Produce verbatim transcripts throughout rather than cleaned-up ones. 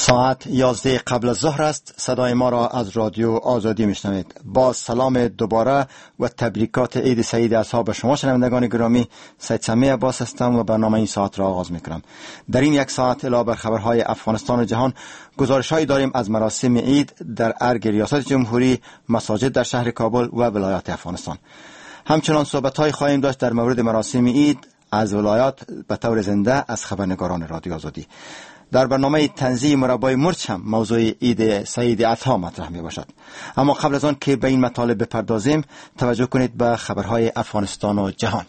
ساعت یازده قبل از ظهر است. صدای ما را از رادیو آزادی میشنوید. با سلام دوباره و تبریکات عید سعید اصحاب شما شنوندگان گرامی. سید سمیع عباس هستم و برنامه این ساعت را آغاز میکنم. در این یک ساعت علاوه بر خبرهای افغانستان و جهان، گزارش‌هایی داریم از مراسم عید در ارگ ریاست جمهوری، مساجد در شهر کابل و ولایات افغانستان. همچنان صحبت‌های خواهیم داشت در مورد مراسم عید از ولایات به طور زنده از خبرنگاران رادیو آزادی. در برنامه تنزیه مربای مرچ هم موضوع عید سعید اضحی مطرح می باشد. اما قبل از آن که به این مطالب بپردازیم، توجه کنید به خبرهای افغانستان و جهان.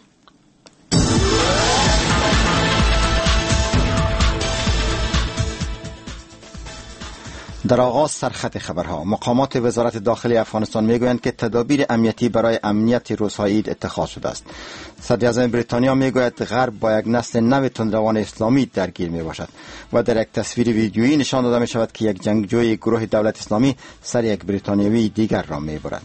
در آغاز سرخط خبرها، مقامات وزارت داخلی افغانستان میگویند که تدابیر امنیتی برای امنیت روزهای عید اتخاذ شده است. صدر اعظم بریتانیا میگوید غرب با یک نسل نو تندروان اسلامی درگیر می باشد و در یک تصویر ویدیویی نشان داده می شود که یک جنگجوی گروه دولت اسلامی سر یک بریتانیایی دیگر را می برد.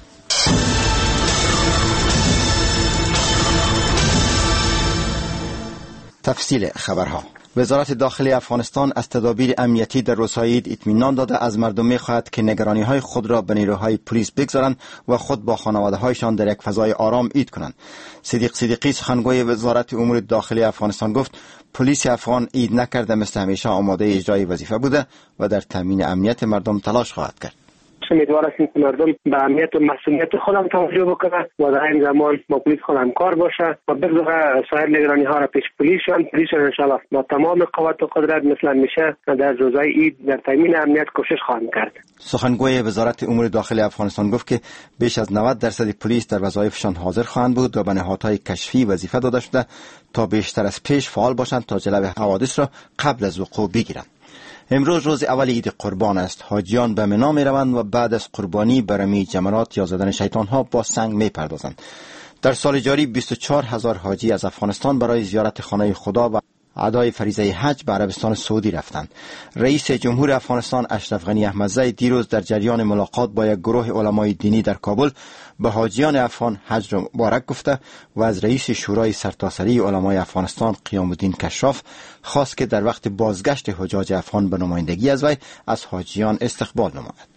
تفصیل خبرها. وزارت داخلی افغانستان از تدابیر امنیتی در روزهای عید اطمینان داده از مردم می‌خواهد که نگرانی‌های خود را به نیروهای پلیس بگذارند و خود با خانواده‌هایشان در یک فضای آرام عید کنند. صدیق صدیقی سخنگوی وزارت امور داخلی افغانستان گفت پلیس افغان عید نکرده مثل همیشه آماده اجرای وظیفه بوده و در تامین امنیت مردم تلاش خواهد کرد. امیدوار هستیم که مردم به اهمیت و مسئولیت خودم توجه بکنه و در این زمان با پلیس خودم کار باشه و بگذاره سایر نگرانی ها را پیش پلیس شون پلیس ان شاء الله با تمام قوت و قدرت مثل همیشه در روزهای عید در تامین امنیت کوشش خواهیم کرد. سخنگوی وزارت امور داخلی افغانستان گفت که بیش از نود درصد پلیس در وظایفشان حاضر خواهند بود و به نهادهای کشفی وظیفه داده شده تا بیشتر از پیش فعال باشند تا جلوی حوادث را قبل از وقوع بگیرند. امروز روز اول عید قربان است. حاجیان به منا می روند و بعد از قربانی به رمی جمرات یا زدن شیطان ها با سنگ می پردازند. در سال جاری بیست و چهار هزار حاجی از افغانستان برای زیارت خانه خدا و ادای فریضه حج به عربستان سعودی رفتند. رئیس جمهور افغانستان اشرف غنی احمدزی دیروز در جریان ملاقات با یک گروه علمای دینی در کابل به حاجیان افغان حج را مبارک گفته و از رئیس شورای سرتاسری علمای افغانستان قیام الدین کشاف خواست که در وقت بازگشت حجاج افغان به نمایندگی از وی از حاجیان استقبال نماید.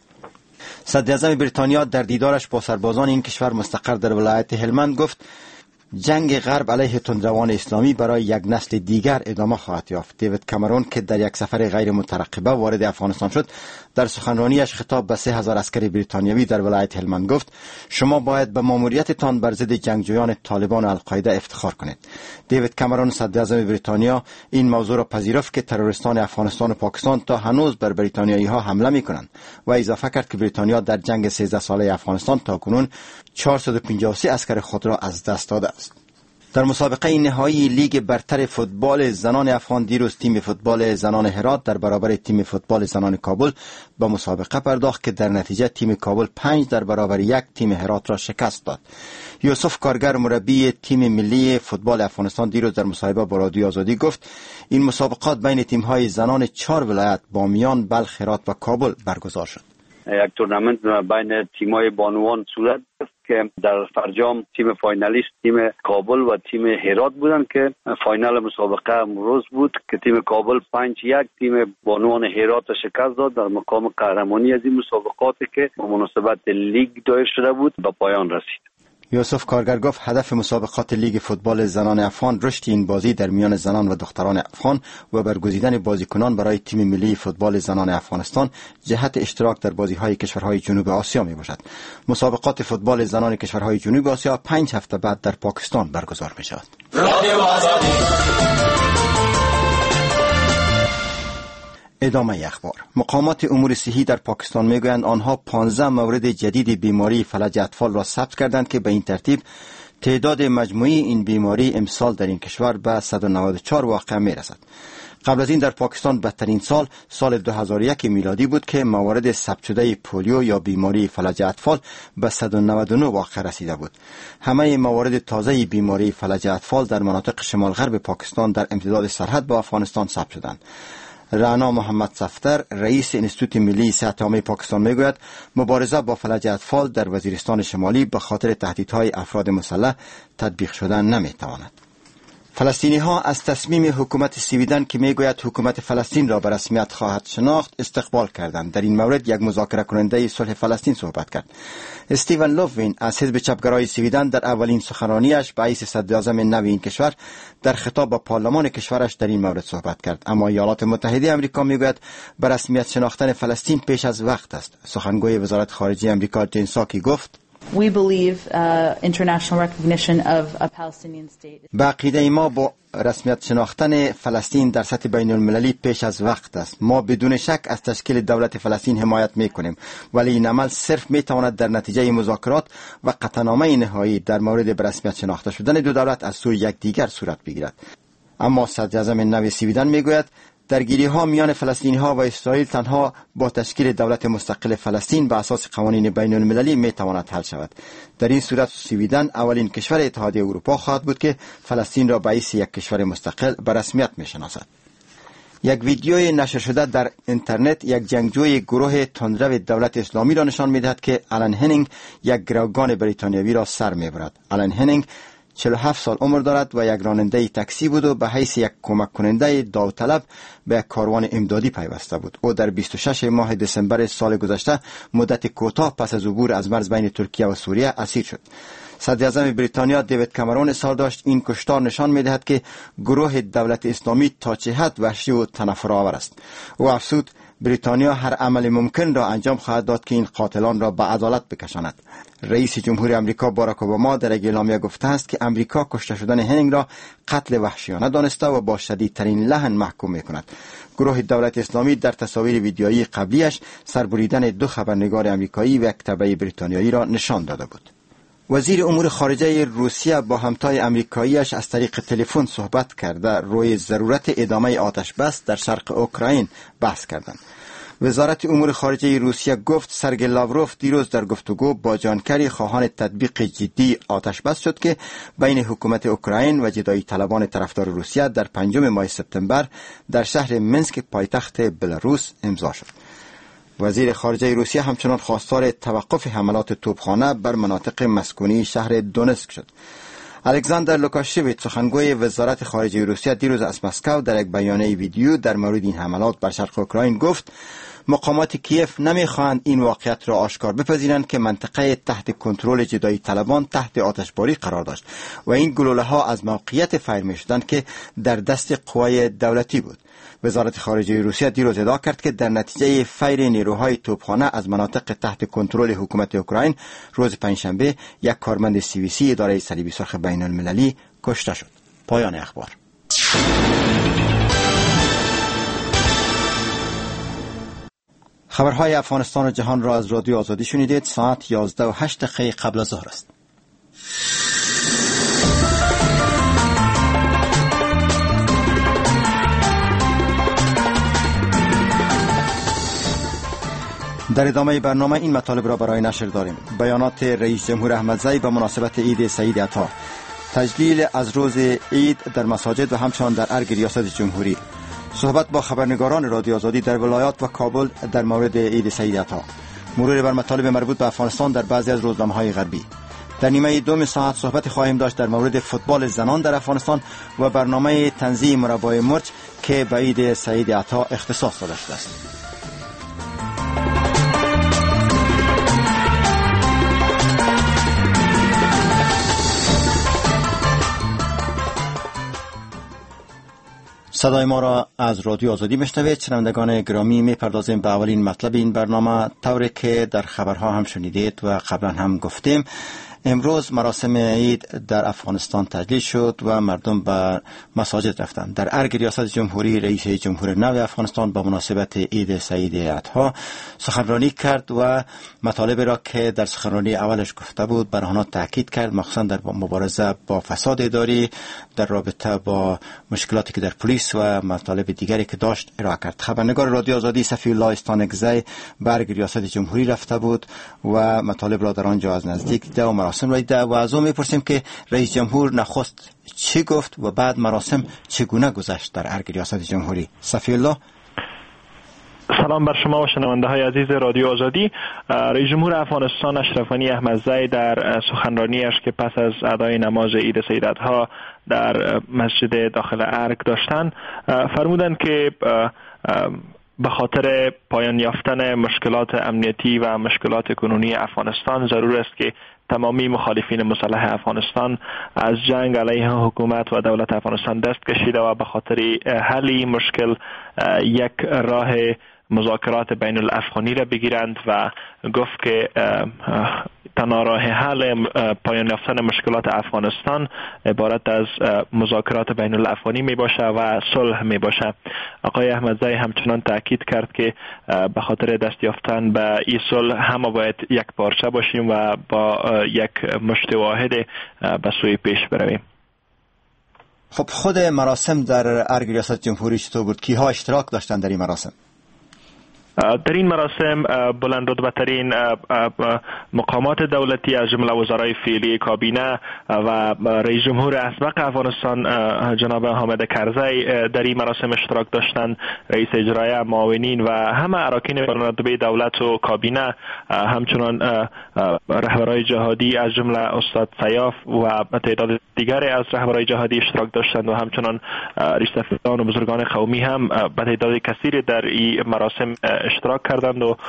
صدر اعظم بریتانیا در دیدارش با سربازان این کشور مستقر در ولایت هلمند گفت جنگ غرب علیه تندروان اسلامی برای یک نسل دیگر ادامه خواهد یافت. دیوید کامرون که در یک سفر غیر مترقبه وارد افغانستان شد، در سخنرانیش خطاب به سه هزار عسکر بریتانیایی در ولایت هلمند گفت شما باید به ماموریتتان بر ضد جنگجویان طالبان و القاعده افتخار کنید. دیوید کامرون صدر اعظم بریتانیا این موضوع را پذیرفت که تروریستان افغانستان و پاکستان تا هنوز بر بریتانیایی ها حمله می کنند و اضافه کرد که بریتانیا در جنگ سیزده ساله افغانستان تاکنون چهارصد و پنجاه و سه عسکر خود را از دست داده است. در مسابقه نهایی لیگ برتر فوتبال زنان افغان دیروز تیم فوتبال زنان هرات در برابر تیم فوتبال زنان کابل به مسابقه پرداخت که در نتیجه تیم کابل پنج در برابر یک تیم هرات را شکست داد. یوسف کارگر مربی تیم ملی فوتبال افغانستان دیروز در مصاحبه با رادیو آزادی گفت این مسابقات بین تیم‌های زنان چهار ولایت بامیان، بلخ، هرات و کابل برگزار شد. یک تورنمنت بین تیم‌های بانوان صورت گرفت که در فرجام تیم فاینالیست تیم کابل و تیم هرات بودند که فاینال مسابقه امروز بود که تیم کابل پنج یک تیم بانوان هرات شکست داد در مقام قهرمانی از این مسابقاتی که به مناسبت لیگ دایر شده بود به پایان رسید. یوسف کارگر گفت هدف مسابقات لیگ فوتبال زنان افغان رشد این بازی در میان زنان و دختران افغان و برگزیدن بازیکنان برای تیم ملی فوتبال زنان افغانستان جهت اشتراک در بازی‌های کشورهای جنوب آسیا می باشد. مسابقات فوتبال زنان کشورهای جنوب آسیا پنج هفته بعد در پاکستان برگزار می شود. ادامه اخبار. مقامات امور صحی در پاکستان میگویند آنها پانزده مورد جدید بیماری فلج اطفال را ثبت کردند که به این ترتیب تعداد مجموعی این بیماری امسال در این کشور به صد و نود و چهار واقعه میرسد. قبل از این در پاکستان بدترین سال سال دو هزار و یک میلادی بود که موارد ثبت شده پولیو یا بیماری فلج اطفال به صد و نود و نه واقعه رسیده بود. همه موارد تازه بیماری فلج اطفال در مناطق شمال غرب پاکستان در امتداد سرحد با افغانستان ثبت شدند. رانا محمد صفتر رئیس انستیتوت ملی صحت عامه پاکستان میگوید مبارزه با فلج اطفال در وزیرستان شمالی به خاطر تهدیدهای افراد مسلح تطبیق شدن نمیتواند. فلسطینی ها از تصمیم حکومت سویدن که میگوید حکومت فلسطین را به رسمیت خواهد شناخت استقبال کردند. در این مورد یک مذاکره کننده صلح فلسطین صحبت کرد. استیون لوفوین از حزب چپگرای سویدن در اولین سخنرانیش به حیث صدر اعظم نو این کشور در خطاب به پارلمان کشورش در این مورد صحبت کرد. اما ایالات متحده آمریکا میگوید به رسمیت شناختن فلسطین پیش از وقت است. سخنگوی وزارت خارجه آمریکا جین ساکی گفت: We believe uh, international recognition of a Palestinian state. به عقیده ما با رسمیت شناختن فلسطین در سطح بین المللی پیش از وقت است. ما بدون شک از تشکیل دولت فلسطین حمایت میکنیم، ولی این عمل صرف میتواند در نتیجه مذاکرات و قطعنامه نهایی در مورد به رسمیت شناخته شدن دو دولت از سوی یکدیگر صورت بگیرد. اما صدر اعظم نو سویدن میگوید درگیری ها میان فلسطینی ها و اسرائیل تنها با تشکیل دولت مستقل فلسطین به اساس قوانین بین المللی می تواند حل شود. در این صورت سویدن اولین کشور اتحادیه اروپا خواهد بود که فلسطین را به حیث یک کشور مستقل به رسمیت می شناسد. یک ویدیوی نشر شده در اینترنت یک جنگجوی گروه تندرو دولت اسلامی را نشان می دهد که آلن هنینگ یک گروگان بریتانیایی را سر می برد. آلن هنینگ چهل و هفت سال عمر دارد و یک راننده تاکسی بود و به حیث یک کمک کننده داوطلب به یک کاروان امدادی پیوسته بود. او در بیست و شش ماه دسامبر سال گذشته مدت کوتاه پس از عبور از مرز بین ترکیه و سوریه اسیر شد. صدر اعظم بریتانیا دیوید کامرون اظهار داشت این کشتار نشان می‌دهد که گروه دولت اسلامی تا چه حد وحشی و تنفرآور است. او افزود بریتانیا هر عمل ممکن را انجام خواهد داد که این قاتلان را به عدالت بکشاند. رئیس جمهور آمریکا باراک اوباما در یک اعلامیه گفته است که آمریکا کشته شدن هنینگ را قتل وحشیانه دانسته و با شدیدترین لحن محکوم می‌کند. گروه دولت اسلامی در تصاویر ویدیویی قبلیش سربریدن دو خبرنگار آمریکایی و یک تبع بریتانیایی را نشان داده بود. وزیر امور خارجه روسیه با همتای آمریکاییش از طریق تلفن صحبت کرده روی ضرورت ادامه آتش بس در شرق اوکراین بحث کردند. وزارت امور خارجه روسیه گفت سرگئی لاوروف دیروز در گفتگو با جان کری خواهان تطبیق جدی آتش بس شد که بین حکومت اوکراین و جدایی طلبان طرفدار روسیه در پنجم ماه سپتامبر در شهر منسک پایتخت بلاروس امضا شد. وزیر خارجه روسیه همچنان خواستار توقف حملات توپخانه بر مناطق مسکونی شهر دونسک شد. الکساندر لوکاشویچ سخنگوی وزارت خارجه روسیه دیروز از مسکو در یک بیانیه ویدیو در مورد این حملات بر شرق اوکراین گفت مقامات کیف نمیخواهند این واقعیت را آشکار بپذیرند که منطقه تحت کنترل جدایی طلبان تحت آتشباری قرار داشت و این گلوله ها از موقعیت فیر می شدند که در دست قوای دولتی بود. وزارت خارجه روسیه دیروز ادعا کرد که در نتیجه فیر نیروهای توپخانه از مناطق تحت کنترل حکومت اوکراین روز پنجشنبه یک کارمند سیویسی اداره صلیبی سرخ بین المللی کشته شد. پایان اخبار. خبرهای افغانستان و جهان را از رادیو آزادی شنیدید. ساعت یازده و هشت دقیقه قبل از ظهر است. در ادامه برنامه این مطالب را برای نشر داریم. بیانات رئیس جمهور احمدزی به مناسبت عید سعید عطا، تجلیل از روز عید در مساجد و همچنان در ارگ ریاست جمهوری، صحبت با خبرنگاران رادیو آزادی در ولایات و کابل در مورد عید سعید عطا، مرور بر مطالب مربوط به افغانستان در بعضی از روزنامه‌های غربی. در نیمه دوم ساعت صحبت خواهیم داشت در مورد فوتبال زنان در افغانستان و برنامه تنظیم مربای مرچ که به عید سعید عطا اختصاص داده شده است. صدای ما را از رادیو آزادی میشنوید. شنوندگان گرامی، میپردازیم به اولین مطلب این برنامه. طوری که در خبرها هم شنیدید و قبلا هم گفتیم، امروز مراسم عید در افغانستان تجلیل شد و مردم به مساجد رفتند. در ارگ ریاست جمهوری رئیس جمهور نو افغانستان با مناسبت عید سعید عطا سخنرانی کرد و مطالب را که در سخنرانی اولش گفته بود بر آنها تاکید کرد، مخصوصا در مبارزه با فساد اداری، در رابطه با مشکلاتی که در پلیس و مطالب دیگری که داشت ارائه کرد. خبرنگار رادیو آزادی صفی الله استانگزی به ارگ ریاست جمهوری رفته بود و مطالب را در آنجا از نزدیک دیده و مراسم را دیده و از او میپرسیم که رئیس جمهور نخست چی گفت و بعد مراسم چگونه گذشت در ارگ ریاست جمهوری. صفی الله. سلام بر شما و شنونده های عزیز رادیو آزادی. رئیس جمهور افغانستان اشرف غنی احمدزی در سخنرانیش که پس از ادای نماز عید سید الاضحی در مسجد داخل ارگ داشتند فرمودند که به خاطر پایان یافتن مشکلات امنیتی و مشکلات کنونی افغانستان ضرور است که تمامی مخالفین مسلح افغانستان از جنگ علیه حکومت و دولت افغانستان دست کشیده و به خاطر حل این مشکل یک راه مذاکرات بین الافغانی را بگیرند و گفت که تنها راه حل پایان یافتن مشکلات افغانستان عبارت از مذاکرات بین الافغانی می باشه و صلح می باشه. آقای احمدزی همچنان تاکید کرد که به خاطر دست یافتن به این صلح همه باید یک پارچه باشیم و با یک مشت واحد به سوی پیش برویم. خب خود مراسم در ارگ ریاست جمهوری چطور بود؟ کیها اشتراک داشتند در این مراسم؟ در این مراسم بلند رتبه‌ترین مقامات دولتی از جمله وزرای فعلی کابینه و رئیس جمهور اسبق افغانستان جناب حامد کرزی در این مراسم اشتراک داشتند. رئیس اجرایی، معاونین و همه اراکین بلند رتبه دولت و کابینه، همچنان رهبرای جهادی از جمله استاد سیاف و تعداد دیگری از رهبرای جهادی اشتراک داشتند و همچنان ریش‌سفیدان و بزرگان قومی هم به تعداد کثیری در این مراسم اشتراک کردند و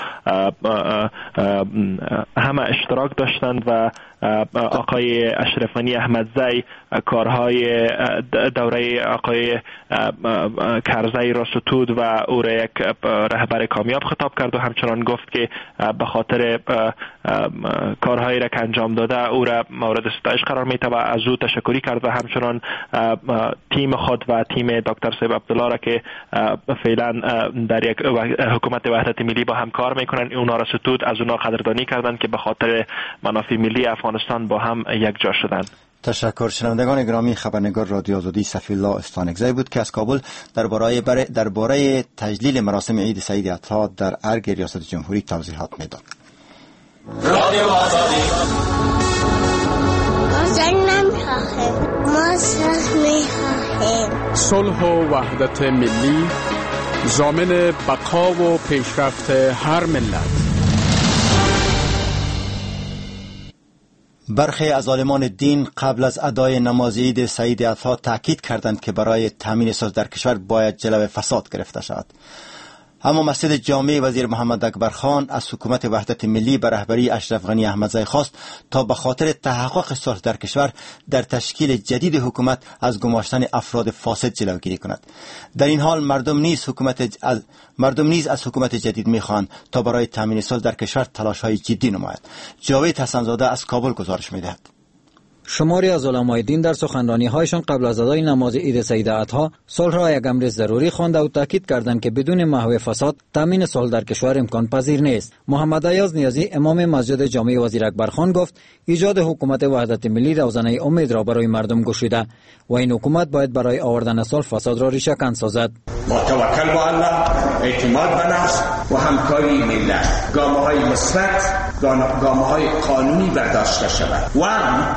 همه اشتراک داشتند و آقای اشرف غنی احمدزی کارهای دوره آقای کرزی را ستود و او را یک رهبر کامیاب خطاب کرد و همچنان گفت که به خاطر کارهایی را که انجام داده او را مورد ستایش قرار میده و از او تشکری کرد و همچنان تیم خود و تیم دکتر صاحب عبدالله را که فعلا در یک حکومت وحدت ملی با هم کار میکنن اونا را ستود، از اونا قدردانی کردند که به خاطر منافع ملی افغانستان با هم یک جا شدند. تشکر. شنوندگان گرامی، خبرنگار رادیو آزادی صفی‌الله استانکزی بود که از کابل درباره درباره تجلیل مراسم عید سید الاضحی در ارگ ریاست جمهوری توضیحات میداد. رادیو آزادی آزاد نمیخواهیم، ما صلح میخواهیم. صلح و وحدت ملی ضامن بقا و پیشرفت هر ملت. برخی از عالمان دین قبل از ادای نماز عید سید الاضحی تاکید کردند که برای تامین صلح در کشور باید جلو فساد گرفته شود. اما مسجد جامع وزیر محمد اکبر خان از حکومت وحدت ملی به رهبری اشرف غنی احمدزی خواست تا به خاطر تحقق صلح در کشور در تشکیل جدید حکومت از گماشتن افراد فاسد جلوگیری کند. در این حال مردم نیز حکومت از مردم نیز از حکومت جدید می‌خواهند تا برای تامین صلح در کشور تلاش‌های جدی نماید. جاوید حسن‌زاده از کابل گزارش می‌دهد. شماری از علمای دین در سخنرانی‌هایشان قبل از ادای نماز عید سید الاضحی صلح را یک امر ضروری خواند و تاکید کردند که بدون محو فساد تامین صلح در کشور امکان پذیر نیست. محمد ایاز نیازی امام مسجد جامع وزیر اکبر خان گفت ایجاد حکومت وحدت ملی روزنه امید را برای مردم گشوده و این حکومت باید برای آوردن صلح فساد را ریشه‌کن سازد. با توکل به الله، اعتماد به نفس و همکاری ملت گامه‌های مثبت، گامه‌های قانونی برداشته شود و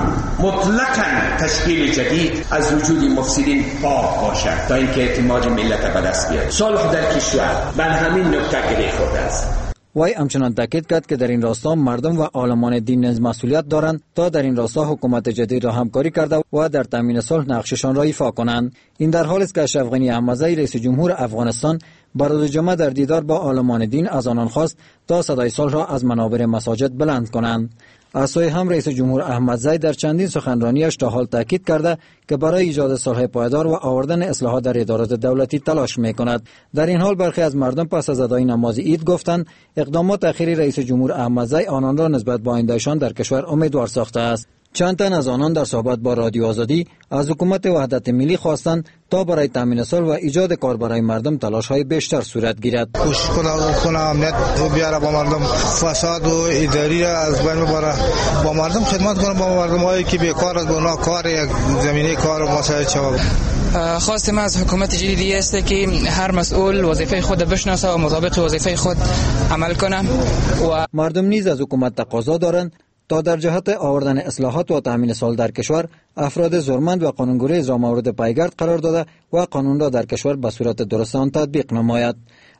مطلقاً تشکیل جدید از وجود مفسدین پاک باشد تا اینکه اعتماد ملت به دست بیاید. صلح در کشور بر همین نکته گره خورده است. وی همچنان تاکید کرد که در این راستا مردم و عالمان دین نیز مسئولیت دارند تا در این راستا حکومت جدید را همکاری کرده و در تامین صلح نقششان را ایفا کنند. این در حالی است که اشرف غنی احمدزی رئیس جمهور افغانستان بر روز جمعه در دیدار با عالمان دین از آنان خواست تا صدای صلح را از منابر مساجد بلند کنند. از سوی هم رئیس جمهور احمدزی در چندین سخنرانیش تا حال تاکید کرده که برای ایجاد صلح پایدار و آوردن اصلاحات در ادارات دولتی تلاش می‌کند. در این حال برخی از مردم پس از ادای نماز عید گفتند اقدامات اخیر رئیس جمهور احمدزی آنان را نسبت به آیندهشان در کشور امیدوار ساخته است. چند تن از آنان در صحبت با رادیو آزادی از حکومت وحدت ملی خواستند تا برای تامین صلح و ایجاد کار برای مردم تلاش‌های بیشتر صورت گیرد. کوشش کنه امنیت بیاره با مردم، فساد و اداری را از بین ببره، با مردم خدمت کنه، با مردمایی که بیکار از اونا کار یک زمینه کار و مساعد شود. خواست ما از حکومت جدیدی است که هر مسئول وظیفه خود بشناسه و مطابق وظیفه خود عمل کنه و مردم نیز از حکومت تقاضا دارند تا در جهت آوردن اصلاحات و تامین صلح در کشور افراد زورمند و قانونگریز را مورد پیگرد قرار داده و قانون را در کشور به صورت درست آن تطبیق نماید.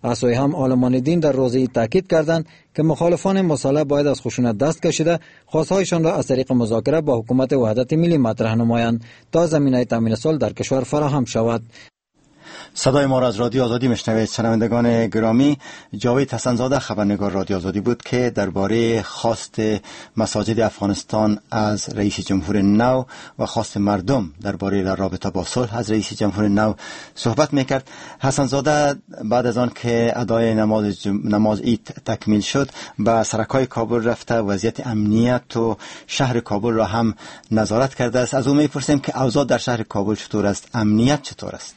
از سوی هم عالمان دین در روزه تاکید کردند که مخالفان مسلح باید از خشونت دست کشیده خواستهایشان را از طریق مذاکره با حکومت وحدت ملی مطرح نمایند تا زمینه تامین صلح در کشور فراهم شود. صدای ما را از رادیو آزادی میشنوید. شنوندگان گرامی، جاوید حسن‌زاده خبرنگار رادیو آزادی بود که درباره خواست مساجد افغانستان از رئیس جمهور نو و خواست مردم درباره رابطه با صلح از رئیس جمهور نو صحبت میکرد. حسن‌زاده بعد از آن که ادای نماز جم... نماز عید تکمیل شد به سرکای کابل رفته، وضعیت امنیت و شهر کابل را هم نظارت کرده است. از او میپرسیم که اوضاع در شهر کابل چطور است، امنیت چطور است؟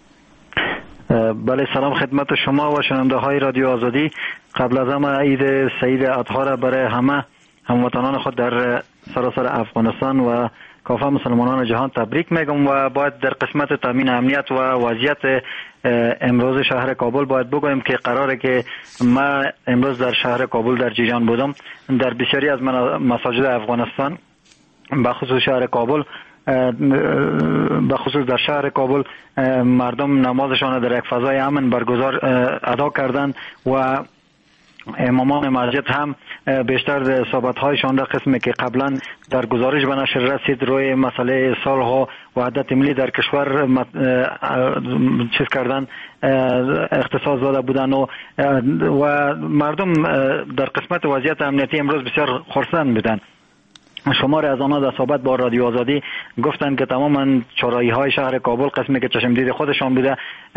بله، سلام خدمت شما و شنونده های رادیو آزادی. قبل از همه عید سعید اضحی را برای همه هموطنان خود در سراسر افغانستان و کافه مسلمانان جهان تبریک میگم و باید در قسمت تامین امنیت و وضعیت امروز شهر کابل باید بگویم که قراره که ما امروز در شهر کابل در جریان بودم. در بسیاری از مساجد افغانستان به خصوص شهر کابل به خصوص در شهر کابل مردم نمازشان در یک فضای امن برگزار ادا کردند و امامان مسجد هم بیشتر صحبت‌هایشان را قسمی که قبلا در گزارش به نشر رسید روی مسئله صلح و وحدت ملی در کشور چیز کردن اختصاص داده بودن و و مردم در قسمت وضعیت امنیتی امروز بسیار خرسند بودند. شمار از آنها در صحبت با رادیو آزادی گفتند که تماما چهارراهی های شهر کابل قسمی که چشم دید خودشان بوده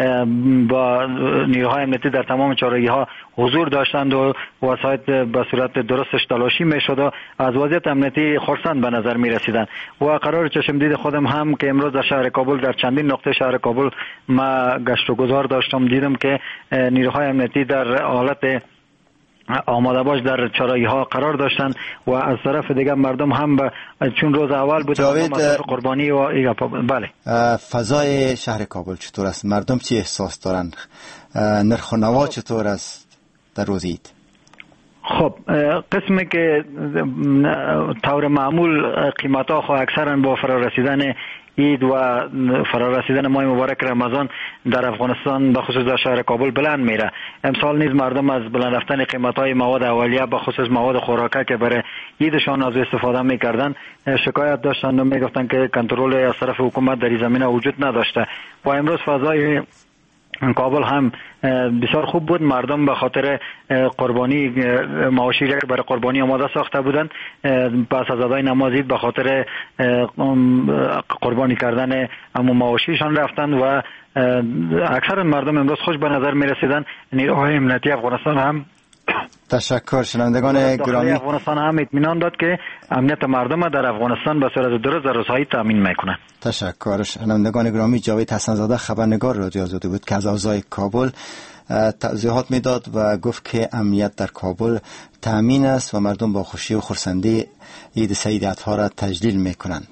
با نیروهای امنیتی در تمام چهارراهی ها حضور داشتند و وسایط به صورت درستش تلاشی می شد و از وضعیت امنیتی خرسند به نظر می رسیدند و قرار چشم دید خودم هم که امروز در شهر کابل در چندین نقطه شهر کابل ما گشت و گذار داشتم، دیدم که نیروهای امنیتی در حالت آماده باش در چهارراهی ها قرار داشتن و از طرف دیگر مردم هم با چون روز اول بود قربانی و بله. فضای شهر کابل چطور است؟ مردم چی احساس دارند؟ نرخ و نوا چطور است در روز عید؟ خب قسمی که طور معمول قیمت ها خواهد اکثرا با فرارسیدن عید و فرارسیدن ماه مبارک رمضان در افغانستان به خصوص در شهر کابل بلند میره. امسال نیز مردم از بلند رفتن قیمت های مواد اولیه به خصوص مواد خوراکه که برای عیدشان از استفاده میکردن شکایت داشتن و میگفتن که کنترل از طرف حکومت در این زمینه وجود نداشته و امروز فضای کابل هم بسیار خوب بود. مردم به خاطر قربانی مواشی که برای قربانی آماده ساخته بودند پس از ادای نماز عید به خاطر قربانی کردن امو مواشیشان رفتند و اکثر مردم امروز خوش به نظر می رسیدند. نیروهای امنیتی افغانستان هم تشکر. شنوندگان گرامی، افغانستان هم اطمینان داد که امنیت مردم در افغانستان به صورت درست در روزهای تامین میکنه. تشکر. شنوندگان گرامی، جاوید حسن‌زاده خبرنگار رادیو آزادی بود که از اوضاع کابل توضیحات میداد و گفت که امنیت در کابل تامین است و مردم با خوشی و خرسندی عید سعید اضحی را تجلیل میکنند.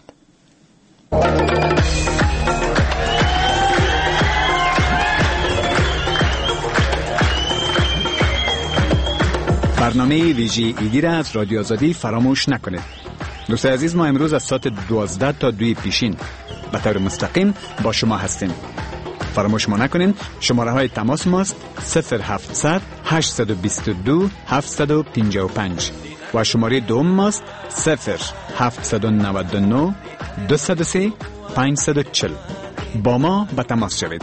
برنامه ویژه ایدی را از رادیو آزادی فراموش نکنید. دوستان عزیز، ما امروز از ساعت دوازده تا دوی پیشین به طور مستقیم با شما هستیم. فراموش ما نکنید شماره های تماس ماست صفر هفتصد هشتصد و بیست و دو هفتصد و پنجاه و پنج و شماره دوم ماست صفر هفتصد و نود و نه دویست و سه پانصد و چهل. با ما به تماس شوید.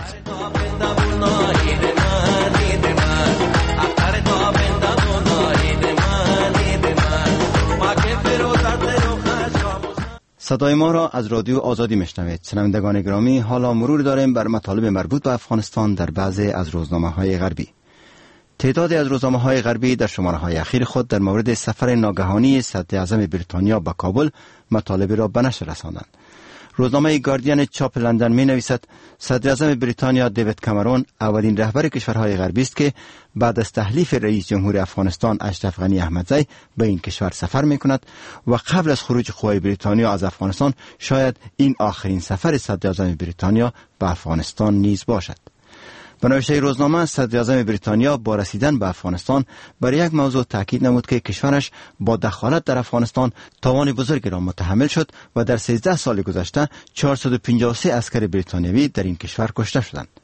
صدای ما را از رادیو آزادی میشنوید. شنوندگان گرامی، حالا مرور داریم بر مطالب مربوط به افغانستان در بعضی از روزنامه‌های غربی. تعدادی از روزنامه‌های غربی در شماره‌های اخیر خود در مورد سفر ناگهانی صدراعظم بریتانیا به کابل مطالبی را به نشر رساندند. روزنامه گاردین چاپ لندن می نویسد صدراعظم بریتانیا دیوید کامرون اولین رهبر کشورهای غربی است که بعد از تحلیف رئیس جمهور افغانستان اشرف غنی احمدزی به این کشور سفر می کند و قبل از خروج قوای بریتانیا از افغانستان شاید این آخرین سفر صدراعظم بریتانیا به افغانستان نیز باشد. به نوشته روزنامه، صدراعظم بریتانیا با رسیدن به افغانستان بر یک موضوع تاکید نمود که کشورش با دخالت در افغانستان تاوان بزرگی را متحمل شد و در سیزده سال گذشته چهارصد و پنجاه و سه عسکر بریتانیایی در این کشور کشته شدند.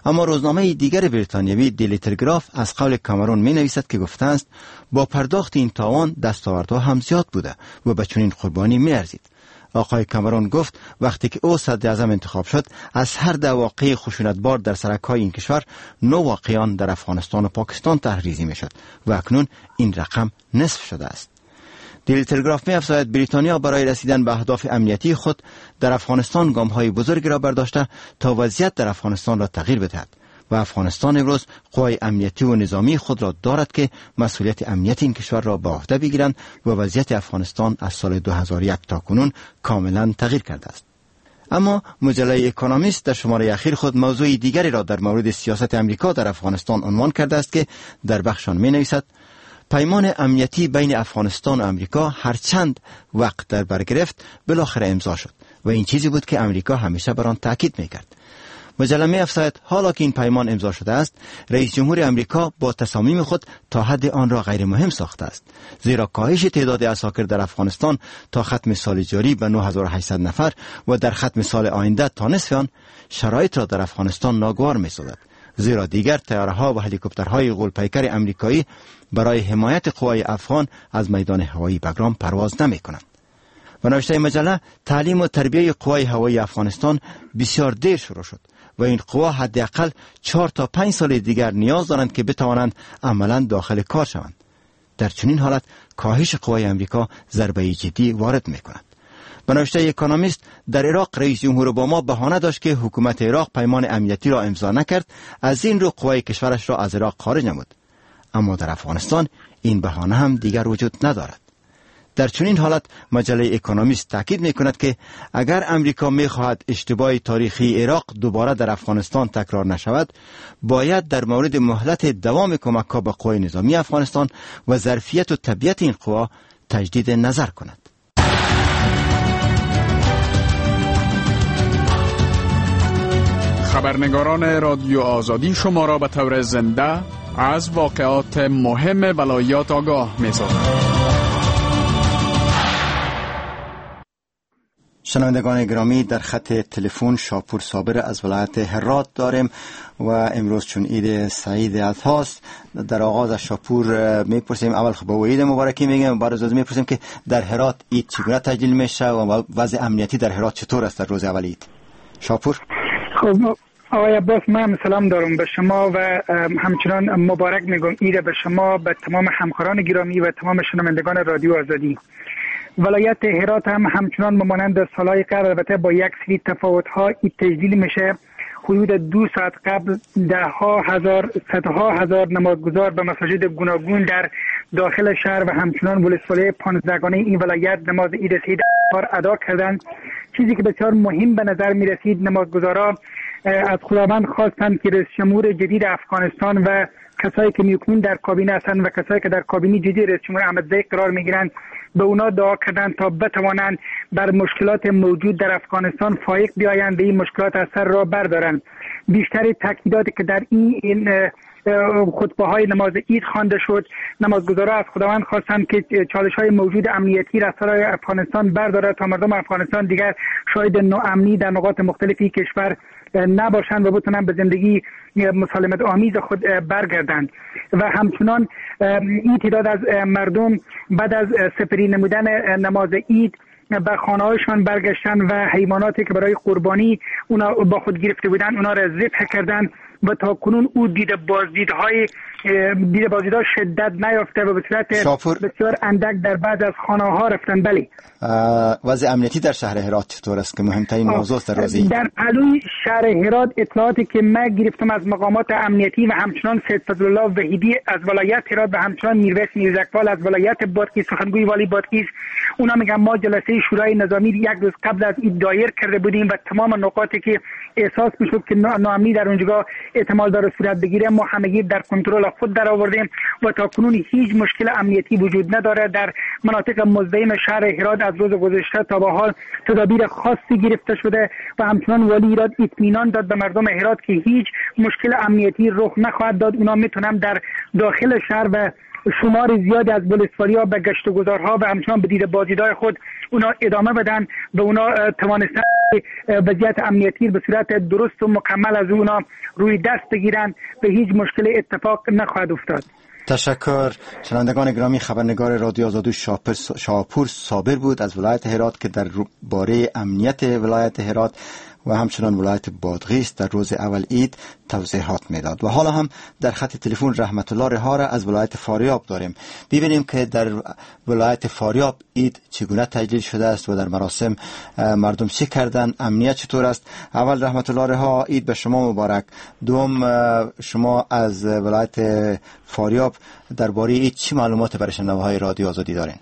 اما روزنامه دیگر بریتانیایی دیلی تلگراف از قول کامرون می نویسد که گفته است با پرداخت این تاوان دستاوردها هم زیاد بوده و به چنین قربانی می ارزید. آقای کامرون گفت وقتی که او صدر اعظم انتخاب شد از هر ده واقعه خشونتبار در سرک‌های این کشور نو واقعیان در افغانستان و پاکستان تحریزی می شد و اکنون این رقم نصف شده است. دیلی تلگراف می افزاید بریتانیا برای رسیدن به اهداف امنیتی خود در افغانستان گام‌های بزرگی را برداشته تا وضعیت در افغانستان را تغییر بدهد و افغانستان امروز قوای امنیتی و نظامی خود را دارد که مسئولیت امنیت این کشور را به عهده بگیرند و وضعیت افغانستان از سال دو هزار و یک تا کنون کاملا تغییر کرده است. اما مجله اکونومیست در شماره اخیر خود موضوع دیگری را در مورد سیاست امریکا در افغانستان عنوان کرده است که در بخشان می نویسد پیمان امنیتی بین افغانستان و امریکا هرچند وقت در بر گرفت بالاخره امضا شد و این چیزی بود که امریکا همیشه بر آن تاکید می‌کرد. مجله می‌افزاید حالا که این پیمان امضا شده است، رئیس جمهور امریکا با تصامیم خود تا حد آن را غیر مهم ساخته است، زیرا کاهش تعداد عساکر در افغانستان تا ختم سال جاری به نه هزار و هشتصد نفر و در ختم سال آینده تا نصف آن شرایط را در افغانستان ناگوار می‌سازد، زیرا دیگر طیاره‌ها و هلیکوپترهای غول‌پیکر امریکایی برای حمایت قوای افغان از میدان هوایی بگرام پرواز نمی‌کنند. و نوشته مجله تعلیم و تربیه قوای هوایی افغانستان بسیار دیر شروع شد و این قوا حداقل چهار تا پنج سال دیگر نیاز دارند که بتوانند عملاً داخل کار شوند. در چنین حالت کاهش قوای امریکا ضربه جدی وارد می‌کند. به نوشته اکونومیست در عراق رئیس جمهور اوباما بهانه داشت که حکومت عراق پیمان امنیتی را امضا نکرد، از این رو قوای کشورش را از عراق خارج نمود. اما در افغانستان این بهانه هم دیگر وجود ندارد. در چنین حالت مجله اکونومیست تاکید می‌کند که اگر امریکا می‌خواهد اشتباه تاریخی عراق دوباره در افغانستان تکرار نشود، باید در مورد مهلت دوام کمک‌ها به قوای نظامی افغانستان و ظرفیت و طبیعت این قوا تجدید نظر کند. خبرنگاران رادیو آزادی شما را به طور زنده از واقعات مهم ولایات آگاه می‌سازند. شنوندگان گرامی، در خط تلفن شاپور صابر از ولایت هرات داریم و امروز چون عید سعید هاست در آغاز از شاپور میپرسیم، اول خب با عید مبارکی میگیم و بعد از میپرسیم که در هرات عید چگونه تجلیل میشه و وضع امنیتی در هرات چطور است در روز اول عید. شاپور. خب آقای عباس، من سلام دارم به شما و همچنان مبارک میگم عید به شما، به تمام همکاران گرامی و تمام شنوندگان رادیو آزادی. ولایت هرات هم همچنان مانند سالهای قبل البته با یک سری تفاوت‌ها این تجلیل میشه. حدود دو ساعت قبل ده ها هزار صدها هزار نمازگزار به مساجد گوناگون در داخل شهر و همچنان ولسوالی پانزدهگانه این ولایت نماز عید سعید ادا کردند. چیزی که بسیار مهم به نظر می رسید، نمازگزارا از خداوند خواستند که رئیس جمهور جدید افغانستان و کسایی که میکنون در کابینه هستند و کسایی که در کابینه جدید رئیس جمهور احمدزی قرار میگیرند به اونا دعا کردند تا بتوانند بر مشکلات موجود در افغانستان فائق بیایند و این مشکلات از سر را بردارند. بیشتر تاکیداتی که در این, این خطبه های نماز عید خوانده شد، نمازگزارا از خداوند خواستند که چالش های موجود امنیتی را از سر افغانستان بردارد تا مردم افغانستان دیگر شاهد ناامنی در نقاط مختلفی کشور نباشند و بتونن به زندگی مسالمت آمیز خود برگردند. و همچنان این تعداد از مردم بعد از سپری نمودن نماز عید به خانه‌هایشان برگشتن و حیواناتی که برای قربانی اونا با خود گرفته بودن اونا را ذبح کردند و تا کنون او دید بازدیدهای دید بازدیدها شدت نیافته و به صورت بسیار اندک در بعض از خانه‌ها رفتن. بله، وضع امنیتی در شهر هرات چطور است که مهمترین موضوع است در روزی؟ در پلوی شهر هرات اطلاعاتی که من گرفتم از مقامات امنیتی و همچنان سید فضلالله وحیدی از ولایت هرات و همچنان میرویس میرزاقبال از ولایت بادغیس، سخنگوی والی بادغیس، اونا میگن ما جلسه شورای نظامی یک روز قبل از این دایر کرده بودیم و تمام نقاطی که احساس میشد که ناامنی در اونجا احتمال داره صورت بگیره ما همگی در کنترل خود در آوردیم و تا کنون هیچ مشکل امنیتی وجود نداره. در مناطق مزدحم شهر هرات از روز گذشته تا به حال تدابیر خاصی گرفته شده و همچنان والی هرات اطمینان داد به مردم هرات که هیچ مشکل امنیتی رخ نخواهد داد. اونا میتونن در داخل شهر و شمار زیادی از ولسوالی‌ها به گشت و گذارها و همچنان به دید بازدیدهای خود اونا ادامه بدن و اونا توانستن وضعیت امنیتی به صورت درست و مکمل از اونا روی دست بگیرن و هیچ مشکل اتفاق نخواهد افتاد. تشکر. شنوندگان گرامی، خبرنگار رادیو آزادی شاپور صابر بود از ولایت هرات که در باره امنیت ولایت هرات و همچنان ولایت بادغیس در روز اول عید توضیحات میداد. و حالا هم در خط تلفن رحمت الله رها را از ولایت فاریاب داریم. ببینیم که در ولایت فاریاب عید چگونه تجلیل شده است و در مراسم مردم چه کردن، امنیت چطور است. اول رحمت الله رها، عید به شما مبارک. دوم، شما از ولایت فاریاب درباره عید چه معلومات برای شنونده رادیو آزادی دارین؟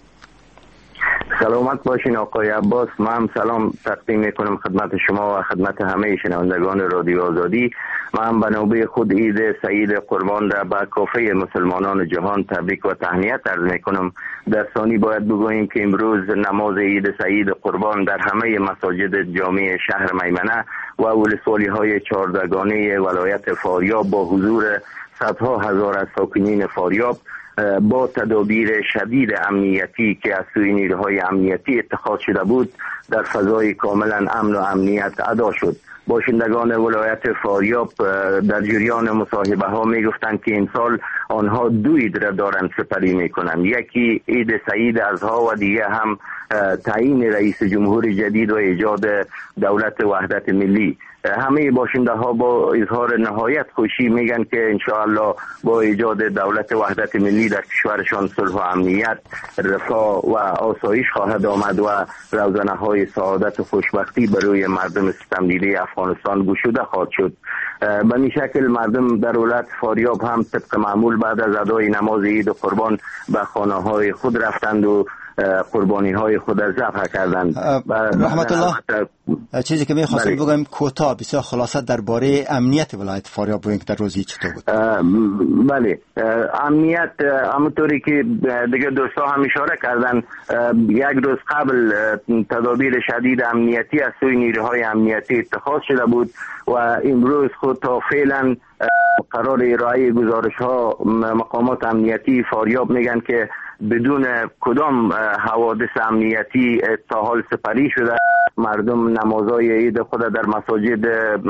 سلامت باشین آقای عباس. من سلام تقدیم میکنم خدمت شما و خدمت همه شنوندگان رادیو آزادی. من به نوبه خود عید سعید قربان را به کافه مسلمانان جهان تبریک و تهنیت عرض میکنم. در ثانی باید بگوییم که امروز نماز عید سعید قربان در همه مساجد جامع شهر میمنه و ولسوالی های چهاردگانه ولایت فاریاب با حضور صدها هزار از ساکنین فاریاب با تدابیر شدید امنیتی که از سوی نیروهای امنیتی اتخاذ شده بود در فضای کاملا امن و امنیت ادا شد. باشندگان ولایت فاریاب در جریان مصاحبه ها می گفتند که این سال آنها دو عید را دارند سپری می کنند، یکی عید سعید اضحی و دیگه هم تعیین رئیس جمهور جدید و ایجاد دولت وحدت ملی. همه باشنده ها با اظهار نهایت خوشی میگن که انشاءالله با ایجاد دولت وحدت ملی در کشورشان صلح و امنیت، رفاه و آسایش خواهد آمد و روزنه های سعادت و خوشبختی برای مردم ستمدیده افغانستان گشوده خواهد شد. به این شکل مردم در ولایت فاریاب هم طبق معمول بعد از ادای نماز عید و قربان به خانه های خود رفتند و قربانی های خود را ذبح کردند. رحمت الله، چیزی که می‌خواستم بگم کوتاه بسیار خلاصه درباره امنیت ولایت فاریاب بگویید در روزی چطور بود؟ بله، امنیت همونطوری که دیگه دوستا هم اشاره کردن، یک روز قبل تدابیر شدید امنیتی از سوی نیروهای امنیتی اتخاذ شده بود و امروز خود تا فعلا قرار ارائه گزارش ها مقامات امنیتی فاریاب میگن که بدون کدام حوادث امنیتی تا حال سپری شده. مردم نمازهای عید خود در مساجد،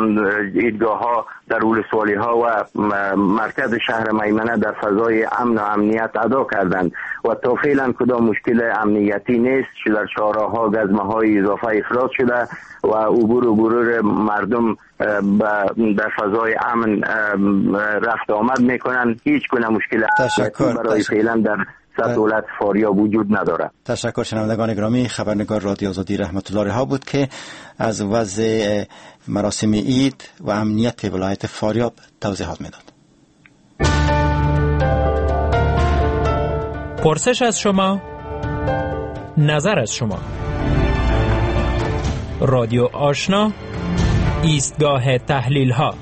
عیدگاه ها، در ولسوالی ها و مرکز شهر میمنه در فضای امن و امنیت ادا کردند و تا فعلا کدام مشکل امنیتی نیست. در شارع‌ها گزمه های اضافه افراز شده و عبور و برور مردم در فضای امن رفت آمد میکنن. هیچ گونه مشکل برای فعلا در سطح ولایت فاریاب وجود نداره. تشکر. شنوندگان گرامی، خبرنگار رادیو آزادی رحمت الله رها بود که از وضع مراسم عید و امنیت ولایت فاریاب توضیحات میداد. پرسش از شما، نظر از شما. رادیو آشنا، ایستگاه تحلیل ها.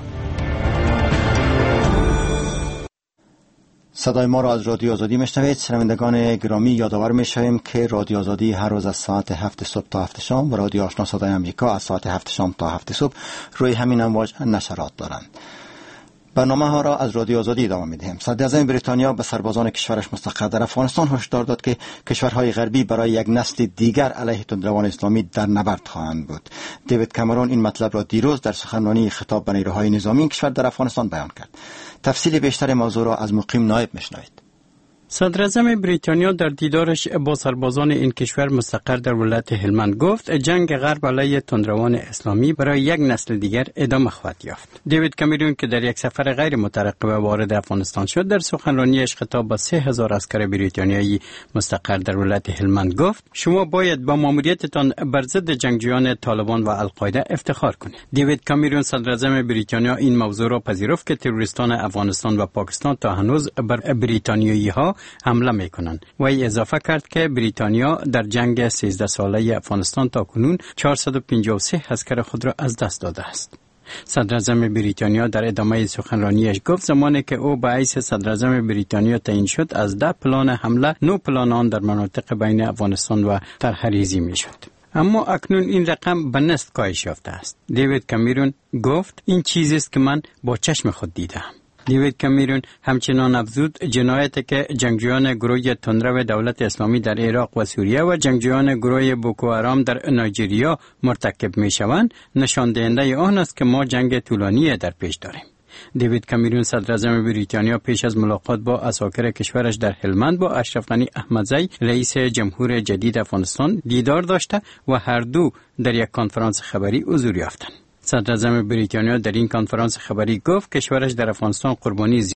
صدای ما را از رادیو آزادی میشنوید. شنوندگان گرامی، یادآور میشویم که رادیو آزادی هر روز از ساعت هفت صبح تا هفت شام و رادیو آشنا صدای آمریکا از ساعت هفت شام تا هفت صبح روی همین امواج نشرات دارند. برنامه ها را از رادیو آزادی ادامه میدهیم. صدراعظم بریتانیا به سربازان کشورش مستقر در افغانستان هشدار داد که کشورهای غربی برای یک نسل دیگر علیه تندروان اسلامی در نبرد خواهند بود. دیوید کامرون این مطلب را دیروز در سخنرانی خطاب به نیروهای نظامی کشور در افغانستان بیان کرد. تفصیل بیشتر موضوع را از مقیم نایب میشنوید. صدراعظم بریتانیا در دیدارش با سربازان این کشور مستقر در ولایت هلمند گفت جنگ غرب علیه تندروان اسلامی برای یک نسل دیگر ادامه خواهد یافت. دیوید کامرون که در یک سفر غیر مترقبه وارد افغانستان شد، در سخنرانیش خطاب به سه هزار عسکر بریتانیایی مستقر در ولایت هلمند گفت شما باید با ماموریتتان بر ضد جنگجویان طالبان و القاعده افتخار کنید. دیوید کامرون صدراعظم بریتانیا این موضوع را پذیرفت که تروریستان افغانستان و پاکستان تا هنوز بر بریتانیایی‌ها حمله میکنند و ای اضافه کرد که بریتانیا در جنگ سیزده ساله افغانستان تا کنون چهارصد و پنجاه و سه عسکر خود را از دست داده است. صدراعظم بریتانیا در ادامه سخنرانیش گفت زمانی که او به حیث صدراعظم بریتانیا تعیین شد از ده پلان حمله نو پلان آن در مناطق بین افغانستان و طرحریزی میشد. اما اکنون این رقم به نصف کاهش یافته است. دیوید کامرون گفت این چیزی است که من با چشم خود دیدم. دیوید کمیرون همچنان افزود جنایتی که جنگجویان گروه تندرو دولت اسلامی در عراق و سوریه و جنگجویان گروه بوکو حرام در نایجریا مرتکب می شوند نشان دهنده آن است که ما جنگ طولانی در پیش داریم. دیوید کمیرون صدر اعظم بریتانیا پیش از ملاقات با اساکر کشورش در هلمند با اشرف غنی احمدزی رئیس جمهور جدید افغانستان دیدار داشته و هر دو در یک کنفرانس خبری حضور یافتند. صدر اعظم بریتانیا در این کنفرانس خبری گفت کشورش در افغانستان قربانی